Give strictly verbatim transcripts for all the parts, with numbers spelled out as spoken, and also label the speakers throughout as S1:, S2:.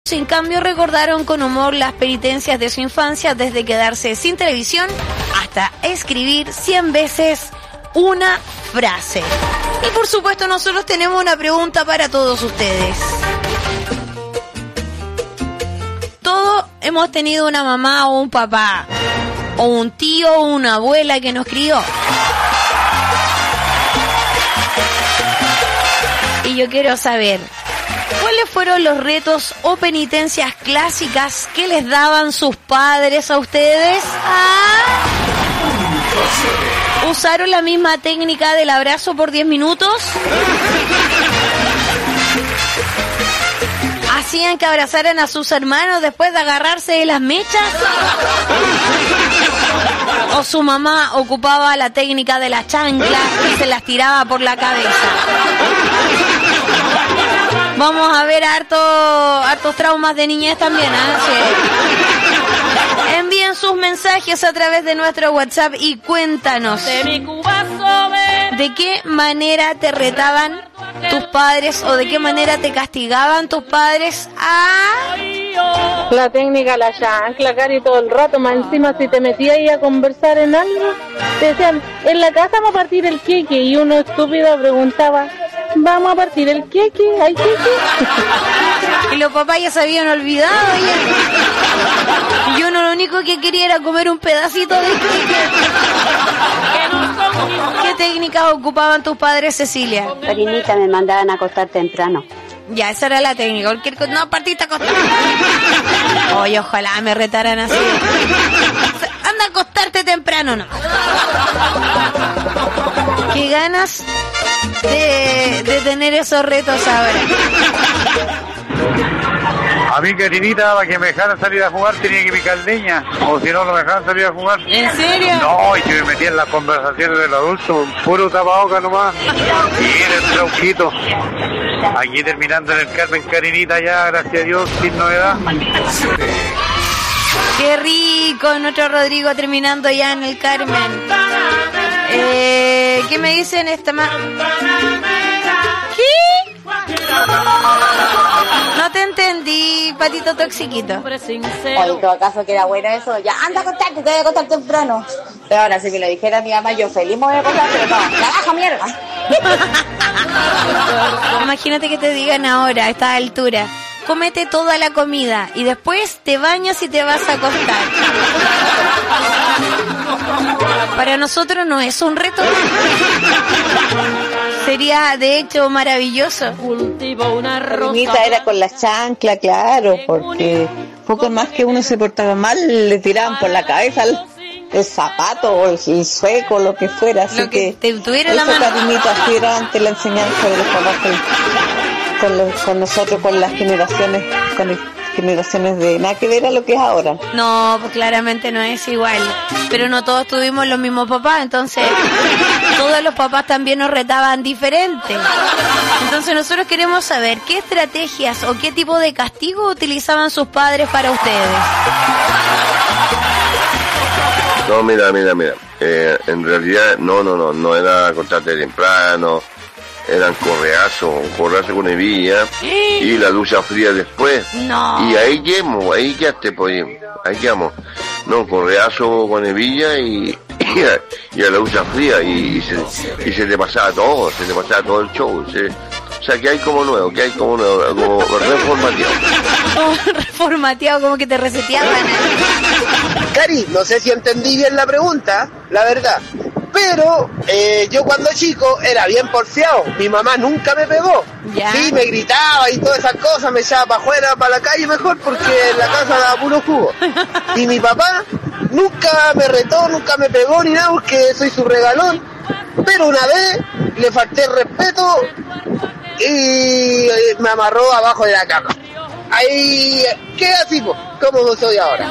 S1: En cambio, recordaron con humor las penitencias de su infancia, desde quedarse sin televisión hasta escribir cien veces una frase. Y por supuesto, nosotros tenemos una pregunta para todos ustedes. Todos hemos tenido una mamá o un papá, o un tío o una abuela que nos crió. Y yo quiero saber, ¿cuáles fueron los retos o penitencias clásicas que les daban sus padres a ustedes? ¿Ah? ¿Usaron la misma técnica del abrazo por diez minutos? ¿Hacían que abrazaran a sus hermanos después de agarrarse de las mechas? ¿O su mamá ocupaba la técnica de la chancla y se las tiraba por la cabeza? Vamos a ver harto, hartos traumas de niñez también, ¿eh? Sí. Envíen sus mensajes a través de nuestro WhatsApp y cuéntanos de qué manera te retaban tus padres o de qué manera te castigaban tus padres. ¿Ah?
S2: La técnica, la chancla, Cari, todo el rato. Más encima, si te metías ahí a conversar en algo, te decían, en la casa vamos a partir el queque, y uno estúpido preguntaba, ¿vamos a partir el queque? ¿Hay queque?
S1: Y los papás ya se habían olvidado ya. Y uno lo único que quería era comer un pedacito de queque. ¿Qué técnicas ocupaban tus padres, Cecilia?
S3: Carinita, me mandaban a acostar temprano.
S1: Ya, esa era la técnica. Cualquier cosa, no, partiste a acostar. Oye, ojalá me retaran así. Anda a acostarte temprano, no. Qué ganas de, de tener esos retos ahora.
S4: A mí, Carinita, para que me dejaran salir a jugar tenía que picar leña, o si no, no me dejaban salir a jugar.
S1: ¿En serio?
S4: No, y que me metía en las conversaciones de los adultos, puro tapabocas nomás, y en el trauquito. Aquí terminando en el Carmen, Carinita, ya, gracias a Dios, sin novedad.
S1: Qué rico, nuestro Rodrigo terminando ya en el Carmen. Eh, ¿Qué me dicen esta más? ¿Qué? No te entendí, patito toxiquito.
S3: Oye, ¿todo acaso que era bueno eso? Ya, anda a acostarte, te voy a acostar temprano. Pero ahora, si me lo dijera mi mamá, yo feliz me voy a acostar, pero no, trabaja mierda.
S1: Imagínate que te digan ahora, a esta altura, cómete toda la comida y después te bañas y te vas a acostar. Para nosotros no es un reto. Sería de hecho maravilloso.
S5: Carinita era con la chancla, claro, porque poco más que uno se portaba mal, le tiraban por la cabeza el, el zapato o el, el sueco, lo que fuera. Así
S1: lo que, que te tuviera
S5: eso,
S1: la mano.
S5: Carinita, sí era antes la enseñanza de los papás con, con, los, con nosotros, con las generaciones, con el, generaciones de nada que ver a lo que es ahora.
S1: No, pues claramente no es igual. Pero no todos tuvimos los mismos papás, entonces todos los papás también nos retaban diferente. Entonces nosotros queremos saber qué estrategias o qué tipo de castigo utilizaban sus padres para ustedes.
S6: No, mira, mira, mira. Eh, en realidad, no, no, no, no era acostarte temprano. Eran correazos, correazo con hebilla y la ducha fría después.
S1: No.
S6: Y ahí quedamos, ahí quedaste, pues, ahí quedamos. No, correazo con hebilla y, y, a, y a la ducha fría y, y, se, y se te pasaba todo, se te pasaba todo el show. Se, o sea, que hay como nuevo, que hay como nuevo, como reformateado.
S1: Como reformateado, como que te reseteaban.
S7: Cari, no sé si entendí bien la pregunta, la verdad. Pero eh, yo cuando chico era bien porfiado, mi mamá nunca me pegó.
S1: ¿Ya?
S7: Sí, me gritaba y todas esas cosas, me echaba para afuera, para la calle mejor, porque en la casa daba puro jugo. Y mi papá nunca me retó, nunca me pegó ni nada, porque soy su regalón. Pero una vez le falté el respeto y me amarró abajo de la cama. Ahí, ¿qué así, po? ¿Cómo soy ahora?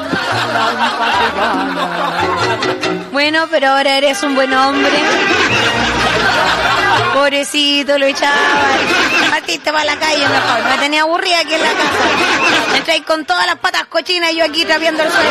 S1: Bueno, pero ahora eres un buen hombre. Pobrecito, lo echaban. Partiste para la calle mejor. Me tenía aburrida aquí en la casa. Entráis con todas las patas cochinas y yo aquí trapeando el suelo.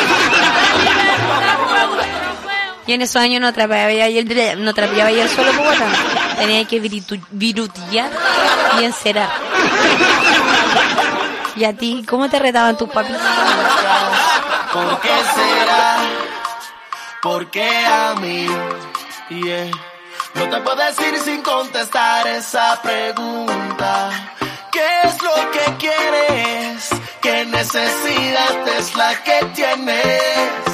S1: Y en esos años no trapeaba el, no trapeaba el suelo, Bogotá. Tenía que virutillar y encerar. ¿Y a ti? ¿Cómo te retaban tus papitos?
S8: ¿Por qué será? ¿Por qué a mí? Yeah. No te puedo decir sin contestar esa pregunta. ¿Qué es lo que quieres? ¿Qué necesidad es la que tienes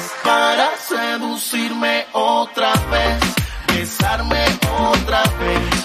S8: para seducirme otra vez? Besarme otra vez.